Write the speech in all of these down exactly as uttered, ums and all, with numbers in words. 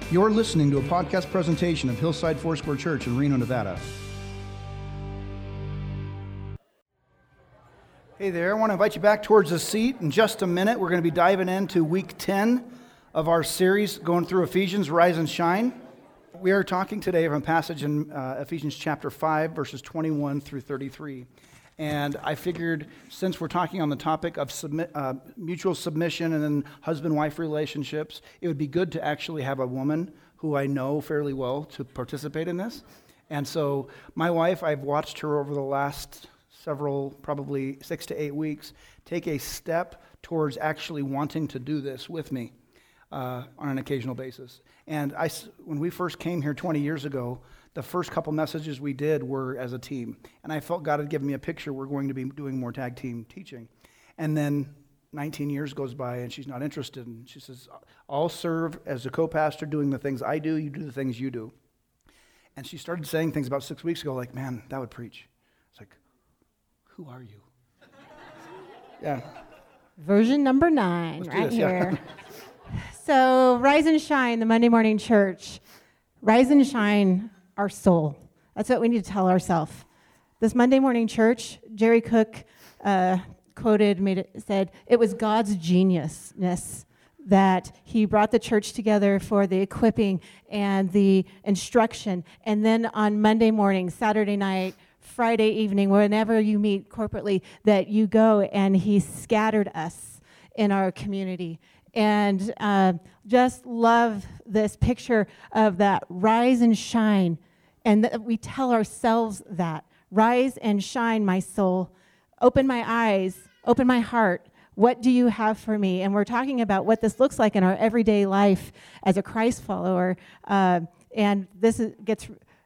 You're listening to a podcast presentation of Hillside Foursquare Church in Reno, Nevada. Hey there, I want to invite you back towards the seat. In just a minute, we're going to be diving into week ten of our series going through Ephesians, Rise and Shine. We are talking today from a passage in uh, Ephesians chapter five, verses twenty-one through thirty-three. And I figured since we're talking on the topic of submit, uh, mutual submission and then husband-wife relationships, it would be good to actually have a woman who I know fairly well to participate in this. And so my wife, I've watched her over the last several, probably six to eight weeks, take a step towards actually wanting to do this with me uh, on an occasional basis. And I, when we first came here twenty years ago, the first couple messages we did were as a team. And I felt God had given me a picture we're going to be doing more tag team teaching. And then nineteen years goes by and she's not interested. And she says, I'll serve as a co-pastor doing the things I do, you do the things you do. And she started saying things about six weeks ago like, man, that would preach. It's like, who are you? Yeah. Version number nine, Let's right this, here. Yeah. So, Rise and Shine, the Monday morning church. Rise and shine our soul. That's what we need to tell ourselves. This Monday morning church, Jerry Cook uh, quoted, made it, said, it was God's geniusness that he brought the church together for the equipping and the instruction. And then on Monday morning, Saturday night, Friday evening, whenever you meet corporately, that you go and he scattered us in our community. And uh, just love this picture of that rise and shine. And that we tell ourselves that. Rise and shine, my soul. Open my eyes. Open my heart. What do you have for me? And we're talking about what this looks like in our everyday life as a Christ follower. Uh, and this is, gets...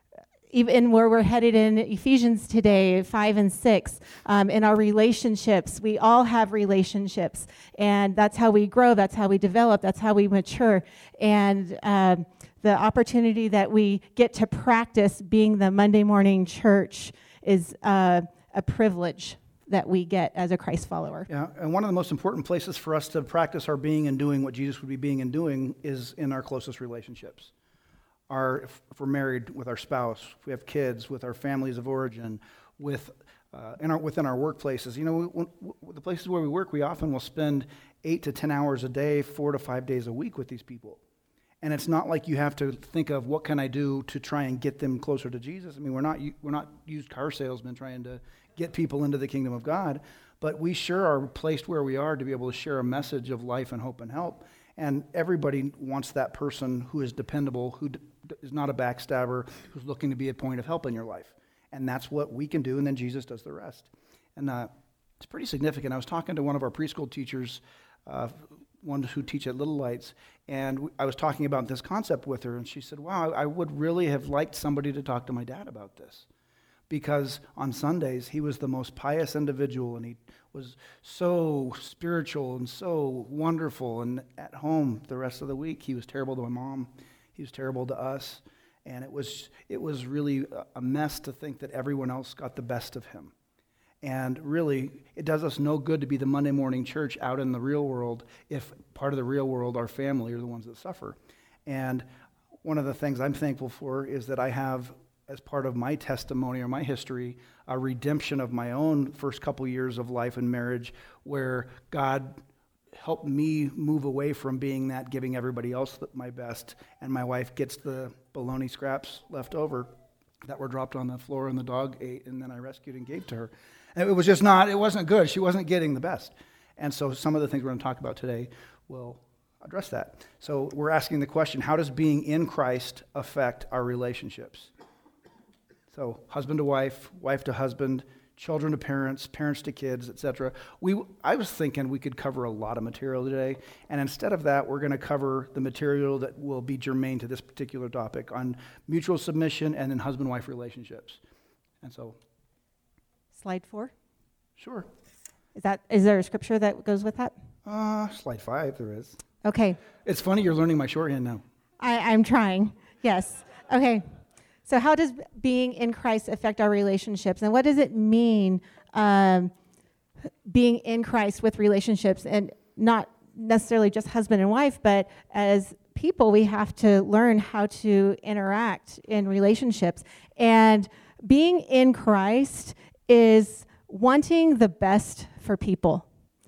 Even where we're headed in Ephesians today, five and six, um, in our relationships, we all have relationships, and that's how we grow, that's how we develop, that's how we mature, and um, the opportunity that we get to practice being the Monday morning church is uh, a privilege that we get as a Christ follower. Yeah, and one of the most important places for us to practice our being and doing what Jesus would be being and doing is in our closest relationships. Our, if we're married, with our spouse, if we have kids, with our families of origin, with uh, in our, within our workplaces. You know, when, when, the places where we work, we often will spend eight to ten hours a day, four to five days a week with these people. And it's not like you have to think of what can I do to try and get them closer to Jesus. I mean, we're not we're not used car salesmen trying to get people into the kingdom of God, but we sure are placed where we are to be able to share a message of life and hope and help. And everybody wants that person who is dependable, who d- is not a backstabber, who's looking to be a point of help in your life. And that's what we can do, and then Jesus does the rest. And uh, it's pretty significant. I was talking to one of our preschool teachers, uh, one who teach at Little Lights, and w- I was talking about this concept with her, and she said, wow, I would really have liked somebody to talk to my dad about this. Because on Sundays, he was the most pious individual, and he was so spiritual and so wonderful. And at home, the rest of the week, he was terrible to my mom. He was terrible to us. And it was it was really a mess to think that everyone else got the best of him. And really, it does us no good to be the Monday morning church out in the real world if part of the real world, our family, are the ones that suffer. And one of the things I'm thankful for is that I have, as part of my testimony or my history, a redemption of my own first couple years of life and marriage where God helped me move away from being that, giving everybody else my best, and my wife gets the bologna scraps left over that were dropped on the floor and the dog ate, and then I rescued and gave to her. And it was just not, it wasn't good. She wasn't getting the best. And so some of the things we're going to talk about today will address that. So we're asking the question, how does being in Christ affect our relationships? So husband to wife, wife to husband, children to parents, parents to kids, et cetera. We, I was thinking we could cover a lot of material today, and instead of that, we're going to cover the material that will be germane to this particular topic on mutual submission and then husband-wife relationships. And so, Slide four. Sure. Is that is there a scripture that goes with that? Uh, slide five, there is. Okay. It's funny you're learning my shorthand now. I, I'm trying. Yes. Okay. So how does being in Christ affect our relationships? And what does it mean um, being in Christ with relationships? And not necessarily just husband and wife, but as people, we have to learn how to interact in relationships. And being in Christ is wanting the best for people.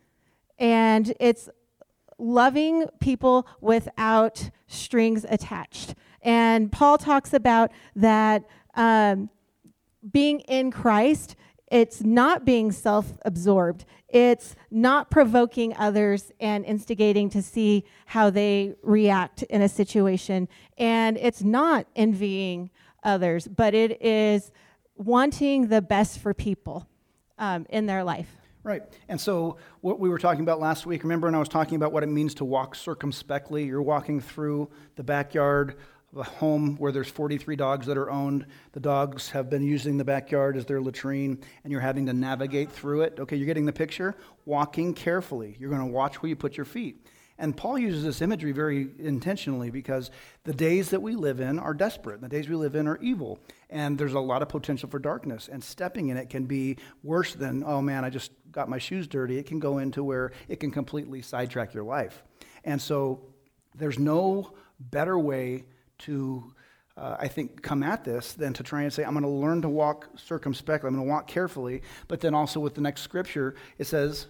And it's loving people without strings attached. And Paul talks about that um, being in Christ, it's not being self-absorbed. It's not provoking others and instigating to see how they react in a situation. And it's not envying others, but it is wanting the best for people um, in their life. Right. And so what we were talking about last week, remember when I was talking about what it means to walk circumspectly? You're walking through the backyard of a home where there's forty-three dogs that are owned. The dogs have been using the backyard as their latrine, and you're having to navigate through it. Okay, you're getting the picture? Walking carefully. You're going to watch where you put your feet. And Paul uses this imagery very intentionally because the days that we live in are desperate. The days we live in are evil. And there's a lot of potential for darkness. And stepping in it can be worse than, oh man, I just got my shoes dirty. It can go into where it can completely sidetrack your life. And so there's no better way to, uh, I think, come at this than to try and say, I'm going to learn to walk circumspectly. I'm going to walk carefully. But then also with the next scripture, it says,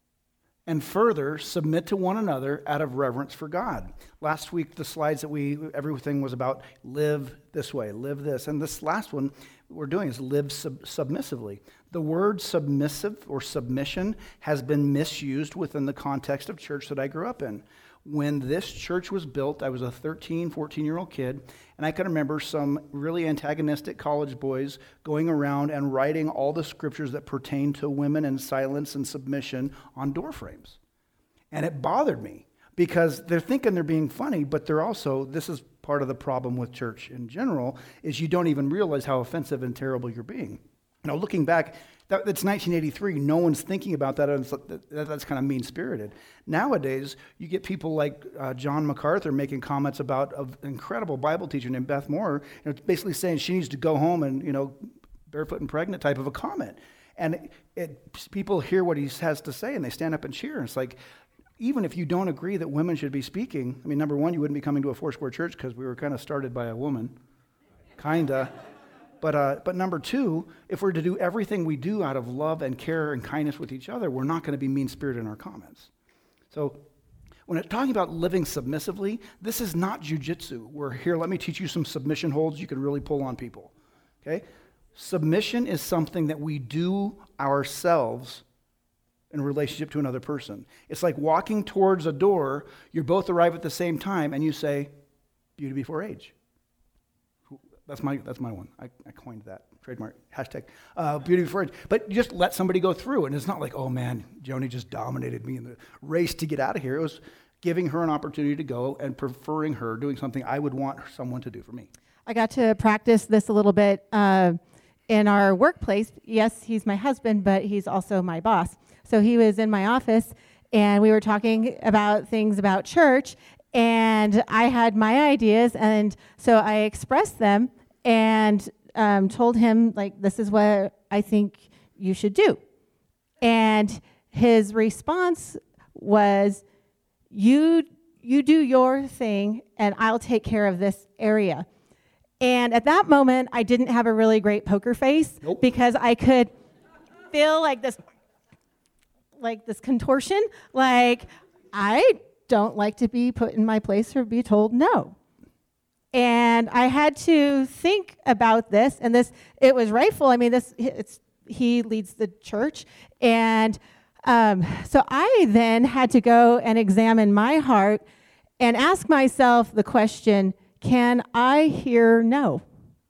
and further, submit to one another out of reverence for God. Last week, the slides that we, everything was about live this way, live this. And this last one we're doing is live sub- submissively. The word submissive or submission has been misused within the context of church that I grew up in. When this church was built, I was a thirteen, fourteen-year-old kid, and I can remember some really antagonistic college boys going around and writing all the scriptures that pertain to women and silence and submission on door frames. And it bothered me because they're thinking they're being funny, but they're also, this is part of the problem with church in general, is you don't even realize how offensive and terrible you're being. Now, looking back, that, that's nineteen eighty-three. No one's thinking about that. And that that's kind of mean-spirited. Nowadays, you get people like uh, John MacArthur making comments about an incredible Bible teacher named Beth Moore, you know, basically saying she needs to go home and, you know, barefoot and pregnant type of a comment. And it, it, people hear what he has to say, and they stand up and cheer. And it's like, even if you don't agree that women should be speaking, I mean, number one, you wouldn't be coming to a Foursquare church because we were kind of started by a woman, kind of. But uh, but number two, if we're to do everything we do out of love and care and kindness with each other, we're not going to be mean-spirited in our comments. So when it's talking about living submissively, this is not jujitsu. We're here, let me teach you some submission holds you can really pull on people. Okay? Submission is something that we do ourselves in relationship to another person. It's like walking towards a door, you both arrive at the same time, and you say, beauty before age. That's my that's my one. I, I coined that. Trademark. Hashtag uh, beauty before age. But you just let somebody go through. And it's not like, oh man, Joni just dominated me in the race to get out of here. It was giving her an opportunity to go and preferring her doing something I would want someone to do for me. I got to practice this a little bit uh, in our workplace. Yes, he's my husband, but he's also my boss. So he was in my office, and we were talking about things about church, and I had my ideas, and so I expressed them and um, told him, like, this is what I think you should do. And his response was, you you do your thing, and I'll take care of this area. And at that moment, I didn't have a really great poker face nope. because I could feel like this, like this contortion, like, I don't like to be put in my place or be told no. And I had to think about this, and this, it was rightful. I mean, this, it's, he leads the church. And um, so I then had to go and examine my heart and ask myself the question, can I hear no?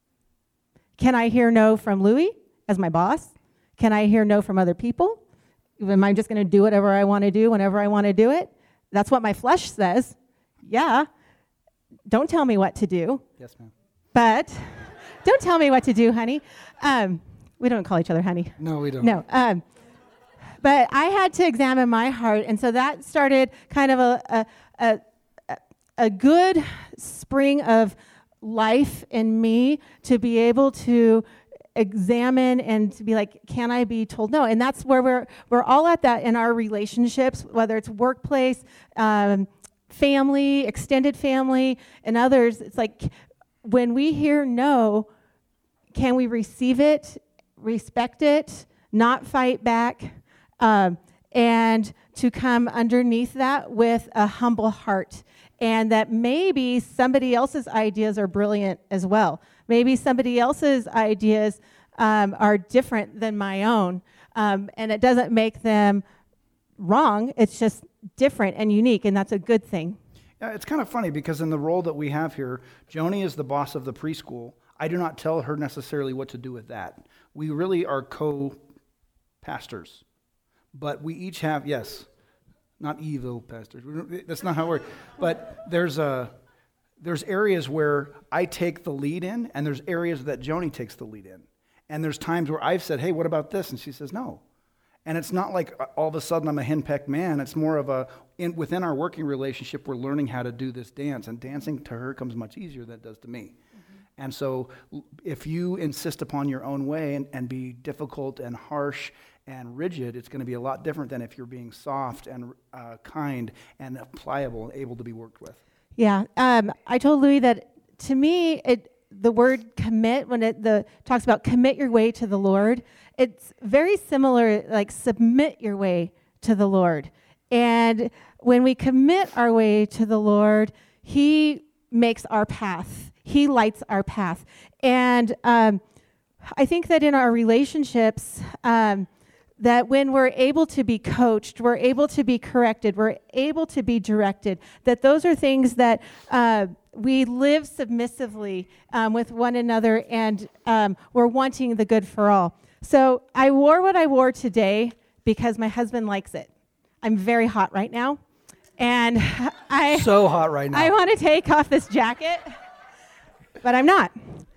Can I hear no from Louis as my boss? Can I hear no from other people? Am I just going to do whatever I want to do whenever I want to do it? That's what my flesh says. Yeah. Don't tell me what to do. Yes, ma'am. But don't tell me what to do, honey. Um, we don't call each other honey. No, we don't. No. Um, but I had to examine my heart, and so that started kind of a a, a, a good spring of life in me to be able to examine and to be like, can I be told no? And that's where we're we're all at that in our relationships, whether it's workplace, um, family, extended family, and others, it's like when we hear no, can we receive it, respect it, not fight back, um, and to come underneath that with a humble heart, and that maybe somebody else's ideas are brilliant as well. Maybe somebody else's ideas um, are different than my own, um, and it doesn't make them wrong. It's just different and unique, and that's a good thing. Yeah, it's kind of funny because in the role that we have here, Joni is the boss of the preschool. I do not tell her necessarily what to do with that. We really are co-pastors, but we each have, yes, not evil pastors. That's not how it works. But there's a there's areas where I take the lead in, and there's areas that Joni takes the lead in. And there's times where I've said, hey, what about this? And she says, no. And it's not like all of a sudden I'm a henpecked man. It's more of a, in, within our working relationship, we're learning how to do this dance. And dancing to her comes much easier than it does to me. Mm-hmm. And so if you insist upon your own way and, and be difficult and harsh and rigid, it's going to be a lot different than if you're being soft and uh, kind and pliable and able to be worked with. Yeah. Um, I told Louis that to me, it the word commit, when it the talks about commit your way to the Lord, it's very similar, like submit your way to the Lord. And when we commit our way to the Lord, He makes our path. He lights our path. And um, I think that in our relationships, um, that when we're able to be coached, we're able to be corrected, we're able to be directed, that those are things that uh, we live submissively um, with one another, and um, we're wanting the good for all. So I wore what I wore today because my husband likes it. I'm very hot right now, and I so hot right now. I want to take off this jacket, but I'm not.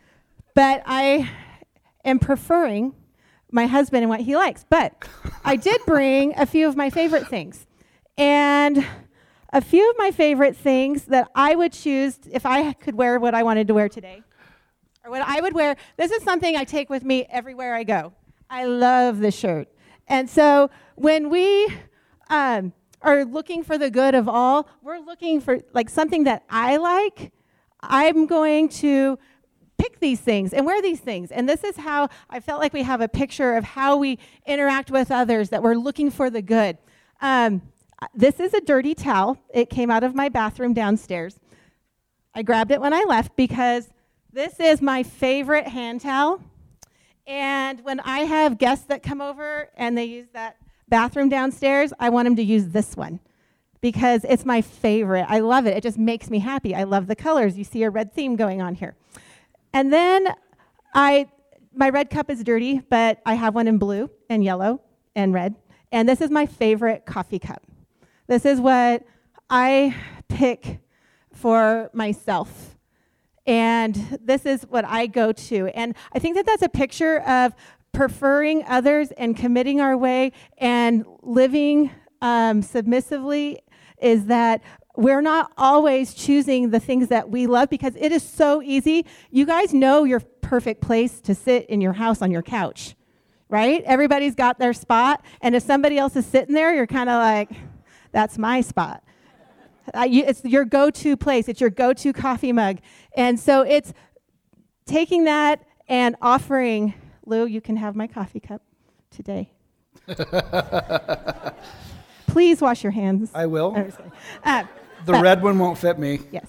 But I am preferring my husband and what he likes. But I did bring a few of my favorite things. And a few of my favorite things that I would choose if I could wear what I wanted to wear today, or what I would wear. This is something I take with me everywhere I go. I love this shirt. And so when we um, are looking for the good of all, we're looking for like something that I like. I'm going to pick these things and wear these things. And this is how I felt like we have a picture of how we interact with others, that we're looking for the good. Um, this is a dirty towel. It came out of my bathroom downstairs. I grabbed it when I left because this is my favorite hand towel. And when I have guests that come over and they use that bathroom downstairs, I want them to use this one because it's my favorite. I love it. It just makes me happy. I love the colors. You see a red theme going on here. And then I, my red cup is dirty, but I have one in blue and yellow and red. And this is my favorite coffee cup. This is what I pick for myself. And this is what I go to. And I think that that's a picture of preferring others and committing our way and living um, submissively, is that we're not always choosing the things that we love, because it is so easy. You guys know your perfect place to sit in your house on your couch, right? Everybody's got their spot. And if somebody else is sitting there, you're kind of like, that's my spot. Uh, you, it's your go-to place. It's your go-to coffee mug. And so it's taking that and offering, Lou, you can have my coffee cup today. Please wash your hands. I will. Uh, the red one won't fit me. Yes.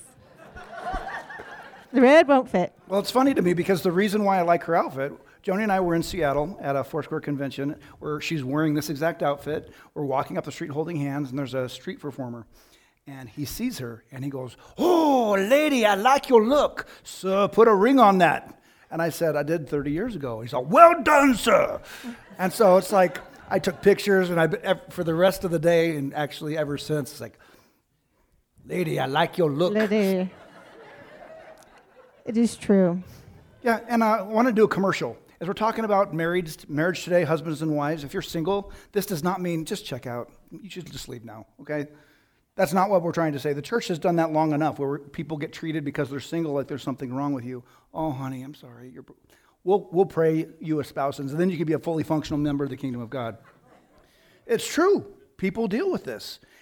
The red won't fit. Well, it's funny to me because the reason why I like her outfit, Joni and I were in Seattle at a Foursquare convention where she's wearing this exact outfit. We're walking up the street holding hands, and there's a street performer. And he sees her, and he goes, "Oh, lady, I like your look. So put a ring on that." And I said, "I did thirty years ago." He's like, "Well done, sir." And so it's like, I took pictures, and I for the rest of the day, and actually ever since, it's like, "Lady, I like your look." Lady. It is true. Yeah, and I want to do a commercial. As we're talking about marriage, marriage today, husbands and wives, if you're single, this does not mean just check out. You should just leave now, okay? That's not what we're trying to say. The church has done that long enough where people get treated because they're single like there's something wrong with you. "Oh, honey, I'm sorry. You're... We'll, we'll pray you espousals, and then you can be a fully functional member of the kingdom of God." It's true. People deal with this.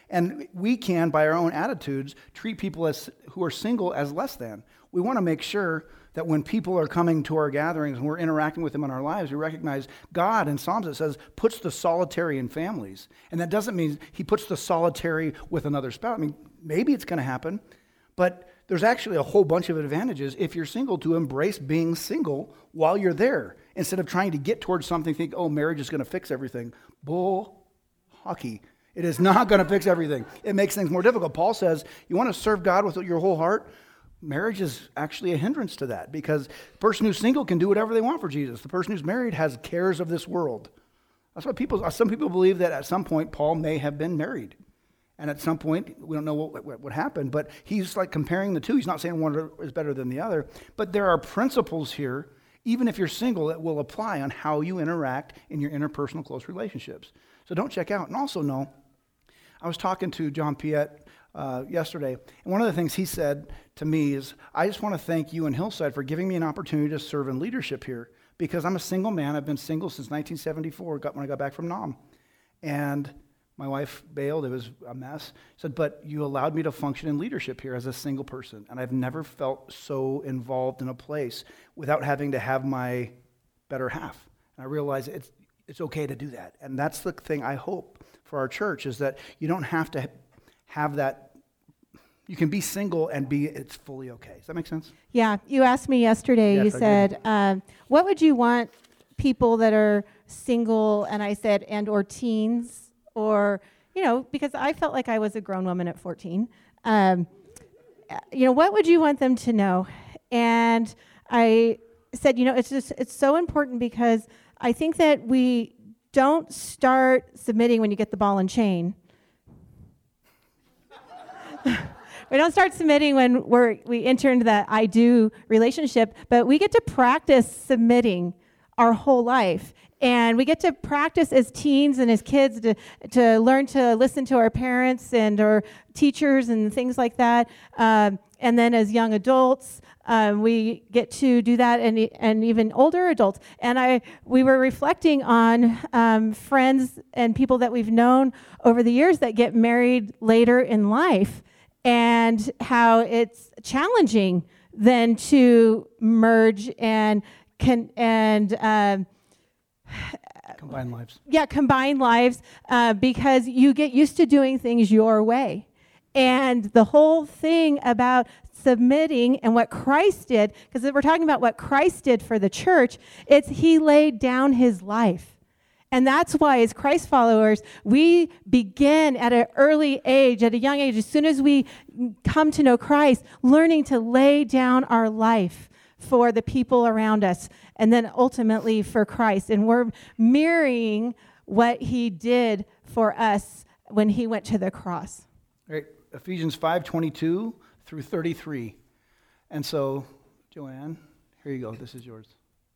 And we can, by our own attitudes, treat people as who are single as less than. We want to make sure that when people are coming to our gatherings and we're interacting with them in our lives, we recognize God in Psalms, it says, puts the solitary in families. And that doesn't mean he puts the solitary with another spouse. I mean, maybe it's going to happen, but there's actually a whole bunch of advantages if you're single to embrace being single while you're there, instead of trying to get towards something, think, oh, marriage is going to fix everything. Bull hockey. It is not going to fix everything. It makes things more difficult. Paul says, you want to serve God with your whole heart? Marriage is actually a hindrance to that, because the person who's single can do whatever they want for Jesus. The person who's married has cares of this world. That's what people, some people believe that at some point Paul may have been married. And at some point, we don't know what, what, what happened, but he's like comparing the two. He's not saying one is better than the other, but there are principles here, even if you're single, that will apply on how you interact in your interpersonal close relationships. So don't check out. And also know, I was talking to John Piet uh, yesterday, and one of the things he said to me is, I just want to thank you and Hillside for giving me an opportunity to serve in leadership here, because I'm a single man. I've been single since nineteen seventy-four, got, when I got back from Nam. And my wife bailed. It was a mess. He said, but you allowed me to function in leadership here as a single person, and I've never felt so involved in a place without having to have my better half. And I realized it's it's okay to do that. And that's the thing I hope for our church, is that you don't have to have that. You can be single and be, it's fully okay. Does that make sense? Yeah, you asked me yesterday, Yes, you I said, um, what would you want people that are single, and I said, and or teens, or, you know, because I felt like I was a grown woman at fourteen. Um, you know, what would you want them to know? And I said, you know, it's just, it's so important, because I think that we don't start submitting when you get the ball and chain. We don't start submitting when we're, we enter into that I do relationship, but we get to practice submitting our whole life. And we get to practice as teens and as kids to, to learn to listen to our parents and our teachers and things like that. Um, and then as young adults, um, we get to do that, and, and even older adults. And I, we were reflecting on um, friends and people that we've known over the years that get married later in life, and how it's challenging then to merge and can and um, Combine lives. Yeah, combine lives, uh, because you get used to doing things your way. And the whole thing about submitting and what Christ did, because if we're talking about what Christ did for the church, it's he laid down his life. And that's why, as Christ followers, we begin at an early age, at a young age, as soon as we come to know Christ, learning to lay down our life for the people around us, and then ultimately for Christ. And we're mirroring what he did for us when he went to the cross. All right, Ephesians five twenty-two through thirty-three. And so, Joanne, here you go. This is yours.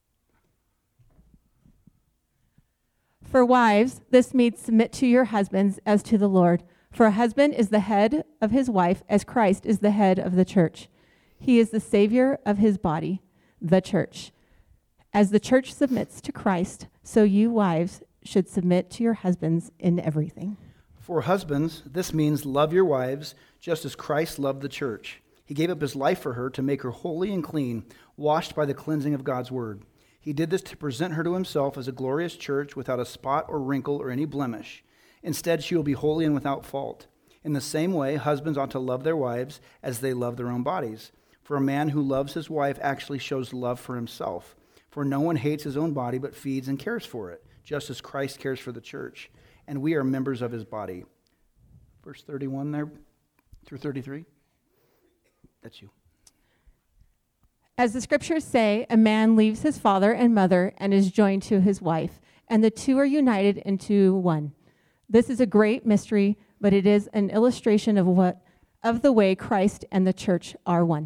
For wives, this means submit to your husbands as to the Lord. For a husband is the head of his wife, as Christ is the head of the church. He is the Savior of his body, the church. As the church submits to Christ, so you wives should submit to your husbands in everything. For husbands, this means love your wives just as Christ loved the church. He gave up his life for her to make her holy and clean, washed by the cleansing of God's word. He did this to present her to himself as a glorious church without a spot or wrinkle or any blemish. Instead, she will be holy and without fault. In the same way, husbands ought to love their wives as they love their own bodies. For a man who loves his wife actually shows love for himself. For no one hates his own body but feeds and cares for it, just as Christ cares for the church. And we are members of his body. Verse thirty-one there through thirty-three. That's you. As the scriptures say, a man leaves his father and mother and is joined to his wife, and the two are united into one. This is a great mystery, but it is an illustration of what of the way Christ and the church are one.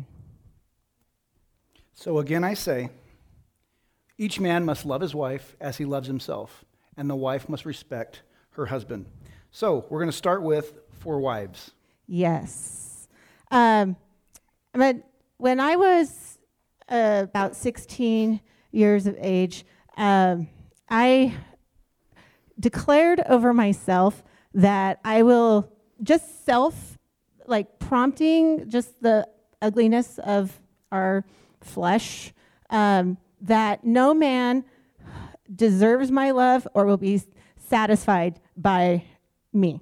So again I say, each man must love his wife as he loves himself, and the wife must respect her husband. So we're going to start with for wives. Yes. Um, but when I was uh, about sixteen years of age, um, I declared over myself that I will just self, like prompting, just the ugliness of our flesh, um, that no man deserves my love or will be satisfied by me.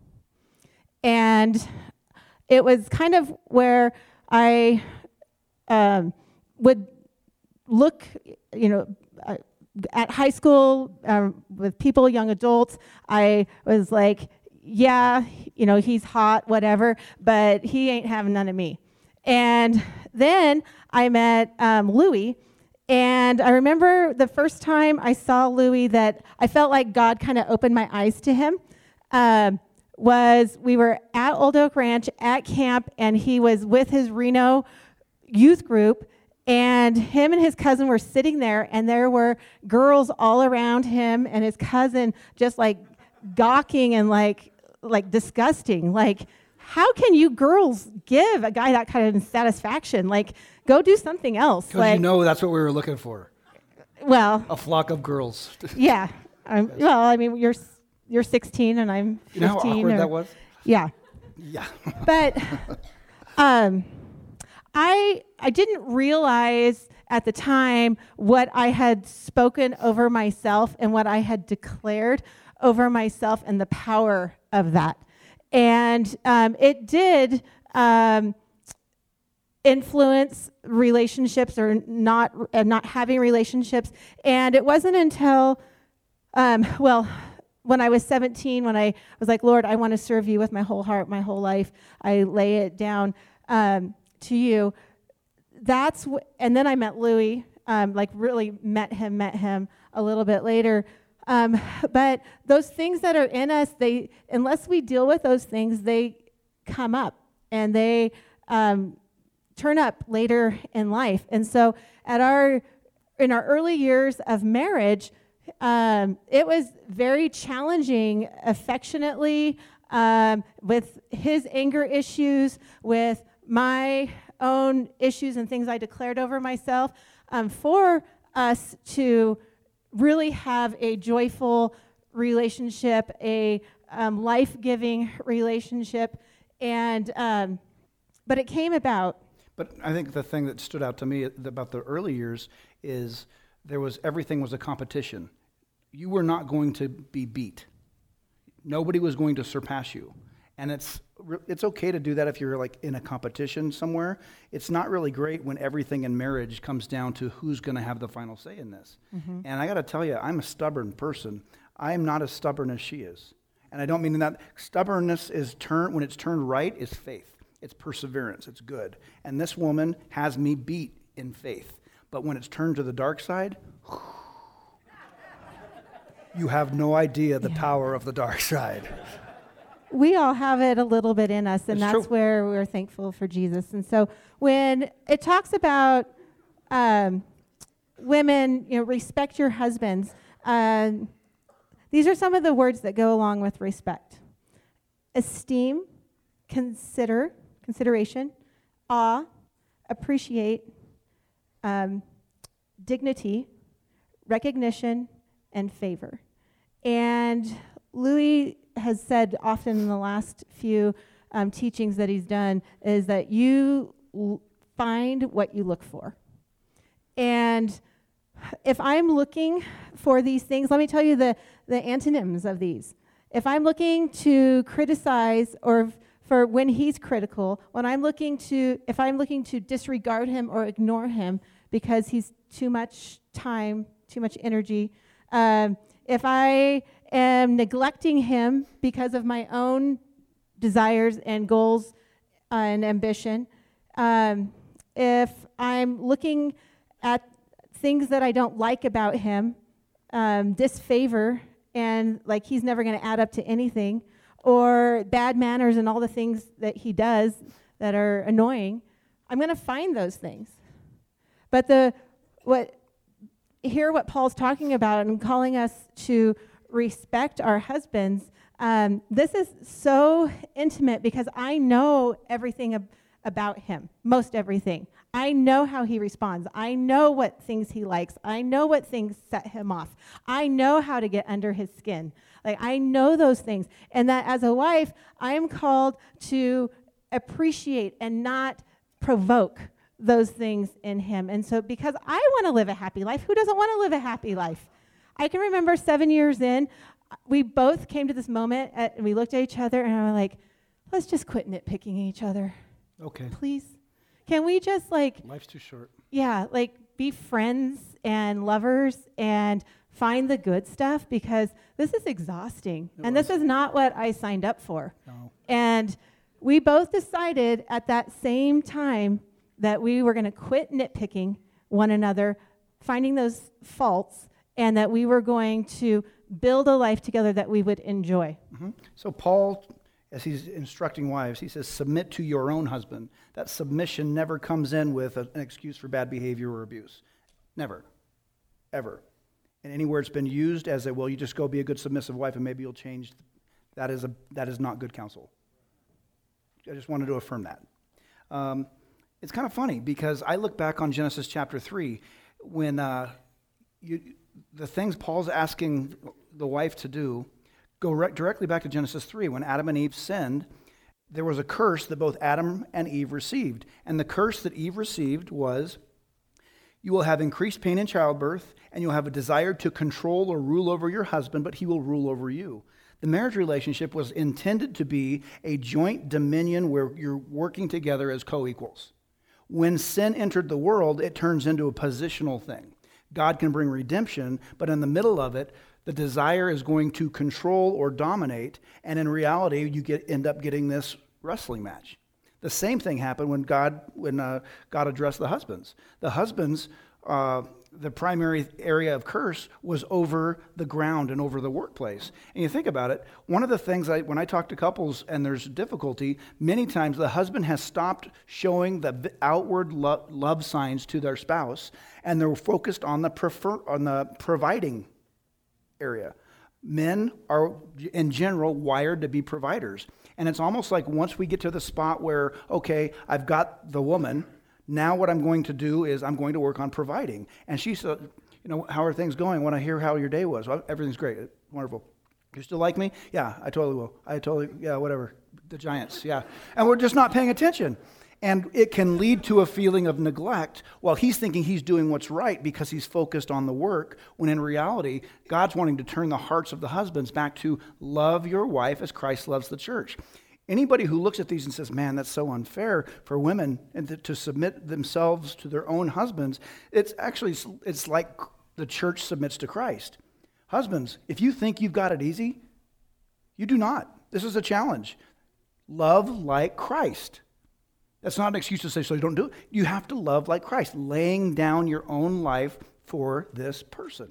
And it was kind of where I um, would look, you know, uh, at high school uh, with people, young adults. I was like, yeah, you know, he's hot, whatever, but he ain't having none of me. And then I met um, Louie, and I remember the first time I saw Louie that I felt like God kind of opened my eyes to him. Um, was we were at Old Oak Ranch at camp, and he was with his Reno youth group, and him and his cousin were sitting there, and there were girls all around him and his cousin just like gawking and like like disgusting. Like, how can you girls give a guy that kind of satisfaction? Like, go do something else. Because like, you know that's what we were looking for. Well, a flock of girls. Yeah. Um, well, I mean, you're you're sixteen and I'm fifteen. You know how awkward or, that was? Yeah. Yeah. But um, I I didn't realize at the time what I had spoken over myself and what I had declared over myself and the power of that. And um, it did um, influence relationships or not uh, not having relationships. And it wasn't until, um, well, when I was seventeen, when I was like, Lord, I want to serve you with my whole heart, my whole life. I lay it down um, to you. That's wh- and then I met Louie, um, like really met him, met him a little bit later. Um, but those things that are in us, they unless we deal with those things, they come up and they um, turn up later in life. And so, at our in our early years of marriage, um, it was very challenging, affectionately, um, with his anger issues, with my own issues and things I declared over myself, um, for us to really have a joyful relationship, a um, life-giving relationship, and um, but it came about. But I think the thing that stood out to me about the early years is there was everything was a competition. You were not going to be beat. Nobody was going to surpass you. And it's it's okay to do that if you're like in a competition somewhere. It's not really great when everything in marriage comes down to who's going to have the final say in this. Mm-hmm. And I got to tell you, I'm a stubborn person. I am not as stubborn as she is. And I don't mean that. Stubbornness is turned, when it's turned right, is faith. It's perseverance. It's good. And this woman has me beat in faith. But when it's turned to the dark side, you have no idea the yeah. power of the dark side. We all have it a little bit in us, and it's that's true. where we're thankful for Jesus. And so when it talks about um, women, you know, respect your husbands, uh, these are some of the words that go along with respect. Esteem, consider, consideration, awe, appreciate, um, dignity, recognition, and favor. And Louie has said often in the last few um, teachings that he's done is that you l- find what you look for. And if I'm looking for these things, let me tell you the, the antonyms of these. If I'm looking to criticize or f- for when he's critical, when I'm looking to, if I'm looking to disregard him or ignore him because he's too much time, too much energy, um, if I am neglecting him because of my own desires and goals uh, and ambition, um, if I'm looking at things that I don't like about him, um, disfavor, and like he's never going to add up to anything, or bad manners and all the things that he does that are annoying, I'm going to find those things. But the what hear what Paul's talking about and calling us to respect our husbands. Um, this is so intimate because I know everything ab- about him, most everything. I know how he responds. I know what things he likes. I know what things set him off. I know how to get under his skin. Like, I know those things. And that as a wife, I am called to appreciate and not provoke those things in him. And so because I want to live a happy life, who doesn't want to live a happy life? I can remember seven years in, we both came to this moment, at, and we looked at each other, and I was like, let's just quit nitpicking each other. Okay. Please. Can we just, like... Life's too short. Yeah, like, be friends and lovers and find the good stuff, because this is exhausting. It and was. this is not what I signed up for. No. And we both decided at that same time that we were going to quit nitpicking one another, finding those faults, and that we were going to build a life together that we would enjoy. Mm-hmm. So Paul, as he's instructing wives, he says, submit to your own husband. That submission never comes in with a, an excuse for bad behavior or abuse. Never. Ever. And anywhere it's been used as a, well, you just go be a good submissive wife and maybe you'll change, that is, a, that is not good counsel. I just wanted to affirm that. Um, it's kind of funny because I look back on Genesis chapter three when uh, you... the things Paul's asking the wife to do go re- directly back to Genesis three. When Adam and Eve sinned, there was a curse that both Adam and Eve received. And the curse that Eve received was, you will have increased pain in childbirth, and you'll have a desire to control or rule over your husband, but he will rule over you. The marriage relationship was intended to be a joint dominion where you're working together as co-equals. When sin entered the world, it turns into a positional thing. God can bring redemption, but in the middle of it, the desire is going to control or dominate, and in reality, you get end up getting this wrestling match. The same thing happened when God when uh, God addressed the husbands. The husbands, uh, the primary area of curse was over the ground and over the workplace. And you think about it, one of the things I, when I talk to couples and there's difficulty, many times the husband has stopped showing the outward lo- love signs to their spouse, and they're focused on the prefer on the providing area. Men are, in general, wired to be providers. And it's almost like once we get to the spot where, okay, I've got the woman, now what I'm going to do is I'm going to work on providing. And she said, you know, how are things going? When I hear how your day was, well, everything's great, wonderful. You still like me? Yeah, I totally will. I totally, yeah, whatever. The Giants, yeah. And we're just not paying attention. And it can lead to a feeling of neglect while he's thinking he's doing what's right because he's focused on the work, when in reality, God's wanting to turn the hearts of the husbands back to love your wife as Christ loves the church. Anybody who looks at these and says, man, that's so unfair for women and to, to submit themselves to their own husbands, it's actually, it's like the church submits to Christ. Husbands, if you think you've got it easy, you do not. This is a challenge. Love like Christ. That's not an excuse to say, so you don't do it. You have to love like Christ, laying down your own life for this person.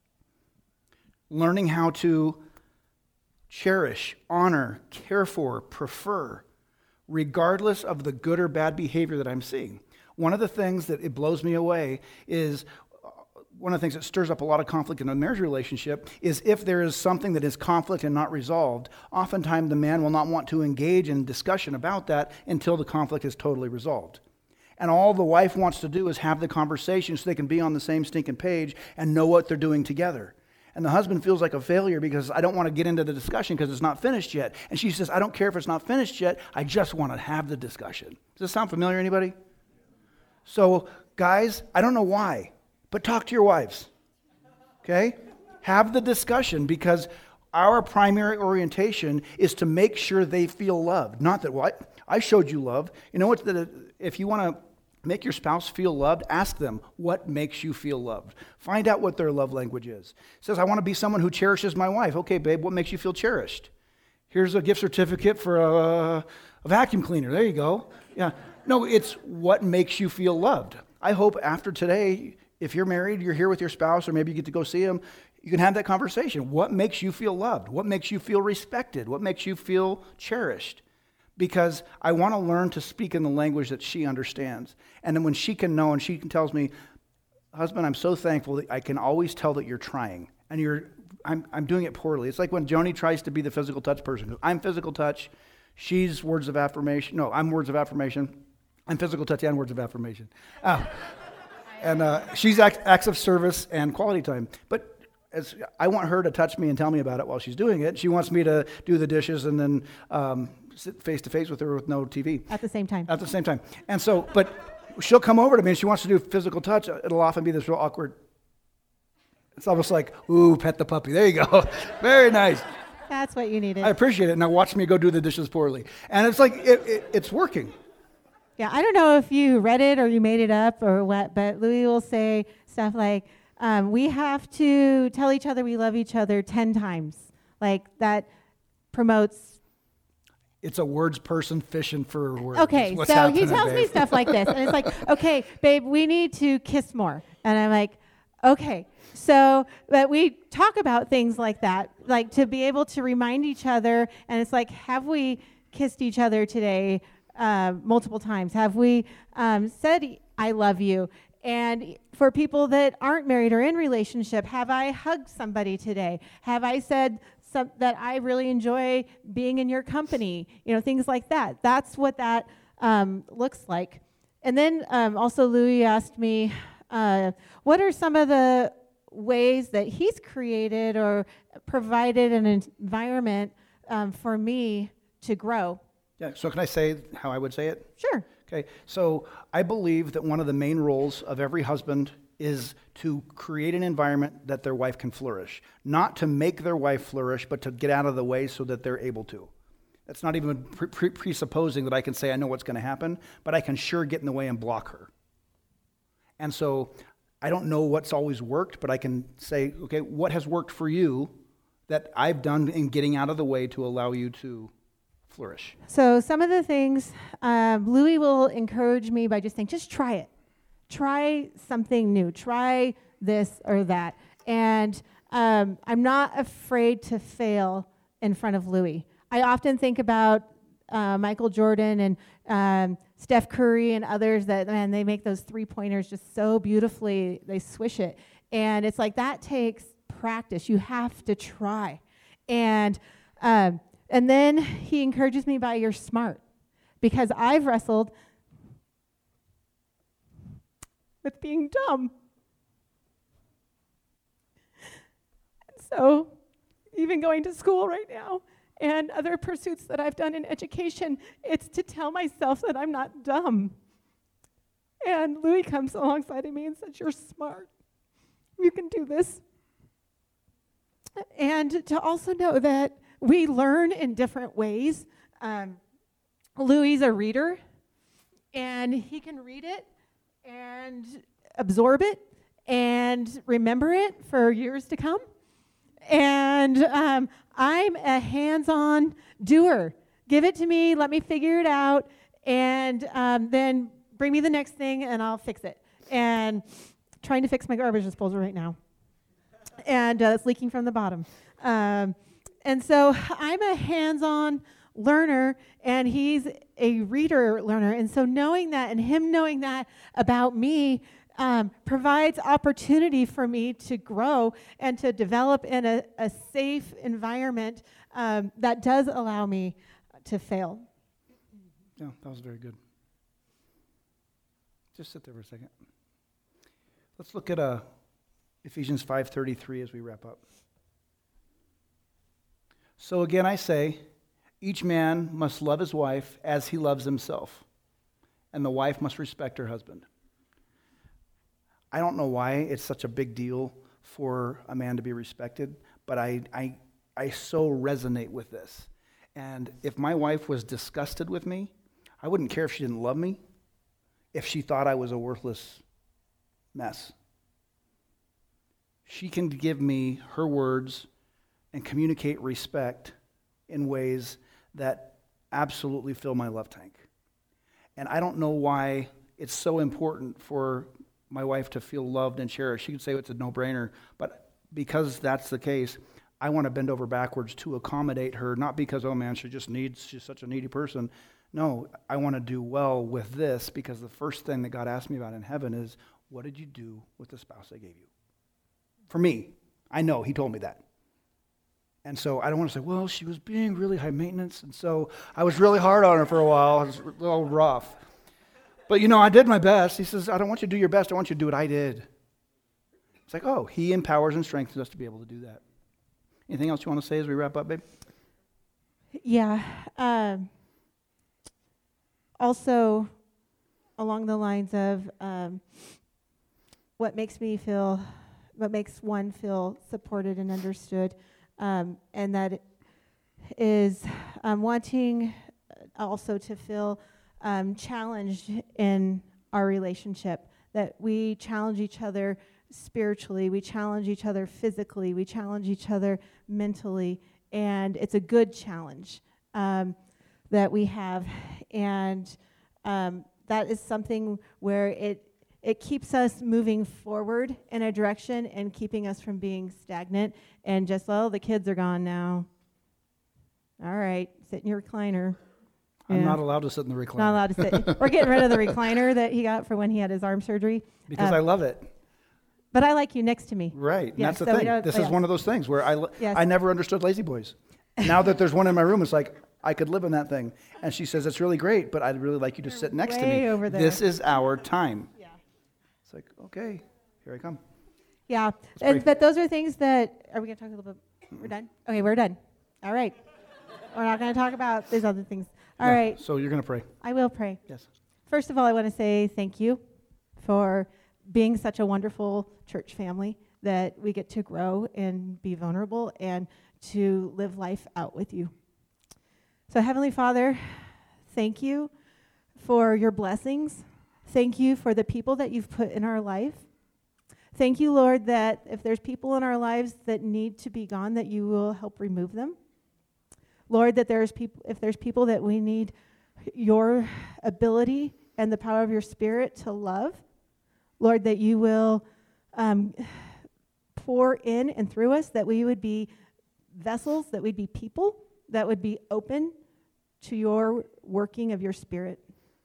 Learning how to cherish, honor, care for, prefer, regardless of the good or bad behavior that I'm seeing. One of the things that it blows me away is, one of the things that stirs up a lot of conflict in a marriage relationship is if there is something that is conflict and not resolved, oftentimes the man will not want to engage in discussion about that until the conflict is totally resolved. And all the wife wants to do is have the conversation so they can be on the same stinking page and know what they're doing together. And the husband feels like a failure because I don't want to get into the discussion because it's not finished yet. And she says, I don't care if it's not finished yet. I just want to have the discussion. Does this sound familiar, anybody? So, guys, I don't know why, but talk to your wives, okay? Have the discussion because our primary orientation is to make sure they feel loved. Not that, well, I, I showed you love. You know what? The, if you want to make your spouse feel loved, ask them what makes you feel loved. Find out what their love language is. It says, I want to be someone who cherishes my wife. Okay, babe, what makes you feel cherished? Here's a gift certificate for a, a vacuum cleaner. There you go. Yeah. No, it's what makes you feel loved. I hope after today, if you're married, you're here with your spouse, or maybe you get to go see them, you can have that conversation. What makes you feel loved? What makes you feel respected? What makes you feel cherished? Because I want to learn to speak in the language that she understands. And then when she can know and she can tells me, husband, I'm so thankful that I can always tell that you're trying. And you're, I'm, I'm doing it poorly. It's like when Joni tries to be the physical touch person. I'm physical touch. She's words of affirmation. No, I'm words of affirmation. And physical touch and words of affirmation. Uh, and uh, she's act, acts of service and quality time. But as I want her to touch me and tell me about it while she's doing it. She wants me to do the dishes and then um, sit face to face with her with no T V. At the same time. At the same time. And so, but she'll come over to me and she wants to do physical touch. It'll often be this real awkward. It's almost like, ooh, pet the puppy. There you go. Very nice. That's what you needed. I appreciate it. Now watch me go do the dishes poorly. And it's like, it, it, it's working. Yeah, I don't know if you read it or you made it up or what, but Louis will say stuff like, um, we have to tell each other we love each other ten times. Like, that promotes. It's a words person fishing for words. Okay, What's so he happening, tells babe? me stuff like this, and it's like, okay, babe, we need to kiss more. And I'm like, okay. So, but we talk about things like that, like to be able to remind each other, and it's like, have we kissed each other today uh, multiple times? Have we um, said, I love you? And for people that aren't married or in relationship, have I hugged somebody today? Have I said some, that I really enjoy being in your company? You know, things like that. That's what that um, looks like. And then um, also Louis asked me, uh, what are some of the ways that he's created or provided an environment um, for me to grow? Yeah, so can I say how I would say it? Sure. Okay, so I believe that one of the main roles of every husband is to create an environment that their wife can flourish. Not to make their wife flourish, but to get out of the way so that they're able to. That's not even pre- pre- presupposing that I can say I know what's going to happen, but I can sure get in the way and block her. And so I don't know what's always worked, but I can say, okay, what has worked for you that I've done in getting out of the way to allow you to flourish? So some of the things, um, Louis will encourage me by just saying, just try it. Try something new. Try this or that. And um, I'm not afraid to fail in front of Louis. I often think about uh, Michael Jordan and um, Steph Curry and others that, man, they make those three-pointers just so beautifully. They swish it. And it's like that takes practice. You have to try. And um, And then he encourages me by, you're smart, because I've wrestled with being dumb. And so even going to school right now and other pursuits that I've done in education, it's to tell myself that I'm not dumb. And Louis comes alongside of me and says, you're smart. You can do this. And to also know that we learn in different ways. Um, Louis is a reader, and he can read it and absorb it and remember it for years to come. And um, I'm a hands-on doer. Give it to me, let me figure it out, and um, then bring me the next thing, and I'll fix it. And trying to fix my garbage disposal right now. And uh, it's leaking from the bottom. Um, And so I'm a hands-on learner, and he's a reader learner. And so knowing that and him knowing that about me um, provides opportunity for me to grow and to develop in a, a safe environment um, that does allow me to fail. Yeah, that was very good. Just sit there for a second. Let's look at uh, Ephesians five thirty-three as we wrap up. So again, I say, each man must love his wife as he loves himself, and the wife must respect her husband. I don't know why it's such a big deal for a man to be respected, but I, I, I so resonate with this. And if my wife was disgusted with me, I wouldn't care if she didn't love me, if she thought I was a worthless mess. She can give me her words and communicate respect in ways that absolutely fill my love tank. And I don't know why it's so important for my wife to feel loved and cherished. She could say it's a no-brainer, but because that's the case, I want to bend over backwards to accommodate her, not because, oh man, she just needs, she's such a needy person. No, I want to do well with this, because the first thing that God asked me about in heaven is, what did you do with the spouse I gave you? For me, I know he told me that. And so I don't want to say, well, she was being really high maintenance, and so I was really hard on her for a while. It was a little rough. But you know, I did my best. He says, I don't want you to do your best. I want you to do what I did. It's like, oh, he empowers and strengthens us to be able to do that. Anything else you want to say as we wrap up, babe? Yeah. Um, also, along the lines of um, what makes me feel, what makes one feel supported and understood, um, and that is um, wanting also to feel um, challenged in our relationship, that we challenge each other spiritually, we challenge each other physically, we challenge each other mentally, and it's a good challenge um, that we have, and um, that is something where it it keeps us moving forward in a direction and keeping us from being stagnant and just, well, the kids are gone now. All right, sit in your recliner. I'm Yeah. not allowed to sit in the recliner. Not allowed to sit. We're getting rid of the recliner that he got for when he had his arm surgery. Because Uh, I love it. But I like you next to me. Right. And Yeah, that's the so we thing. don't- This oh, is yeah. one of those things where I, Yes. I never understood lazy boys. Now that there's one in my room, it's like, I could live in that thing. And she says, it's really great, but I'd really like you to sit next to way me. over there. This is our time. Yeah. It's like, okay, here I come. Yeah. pray. And, but those are things that, are we going to talk a little bit? We're done? Okay, we're done. All right. We're not going to talk about these other things. All Yeah, right. So you're going to pray. I will pray. Yes. First of all, I want to say thank you for being such a wonderful church family that we get to grow and be vulnerable and to live life out with you. So, Heavenly Father, thank you for your blessings. Thank you for the people that you've put in our life. Thank you, Lord, that if there's people in our lives that need to be gone, that you will help remove them. Lord, that there's people, if there's people that we need your ability and the power of your Spirit to love, Lord, that you will um, pour in and through us, that we would be vessels, that we'd be people that would be open to your working of your Spirit.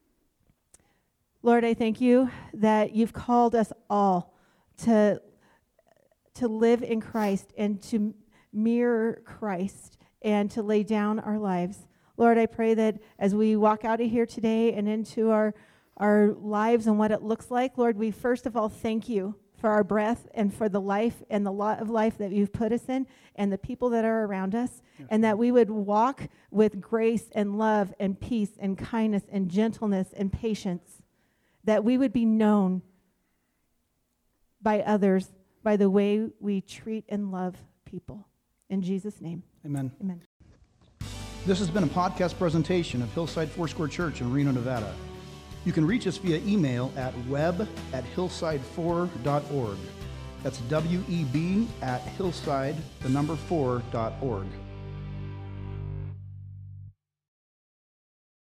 Lord, I thank you that you've called us all to, to live in Christ and to mirror Christ and to lay down our lives. Lord, I pray that as we walk out of here today and into our, our lives and what it looks like, Lord, we first of all thank you for our breath and for the life and the lot of life that you've put us in and the people that are around us, Yes. and that we would walk with grace and love and peace and kindness and gentleness and patience, that we would be known by others by the way we treat and love people. In Jesus' name, Amen. amen. This has been a podcast presentation of Hillside Foursquare Church in Reno, Nevada. You can reach us via email at web at hillside four dot org. That's W E B at hillside, the number four, dot org.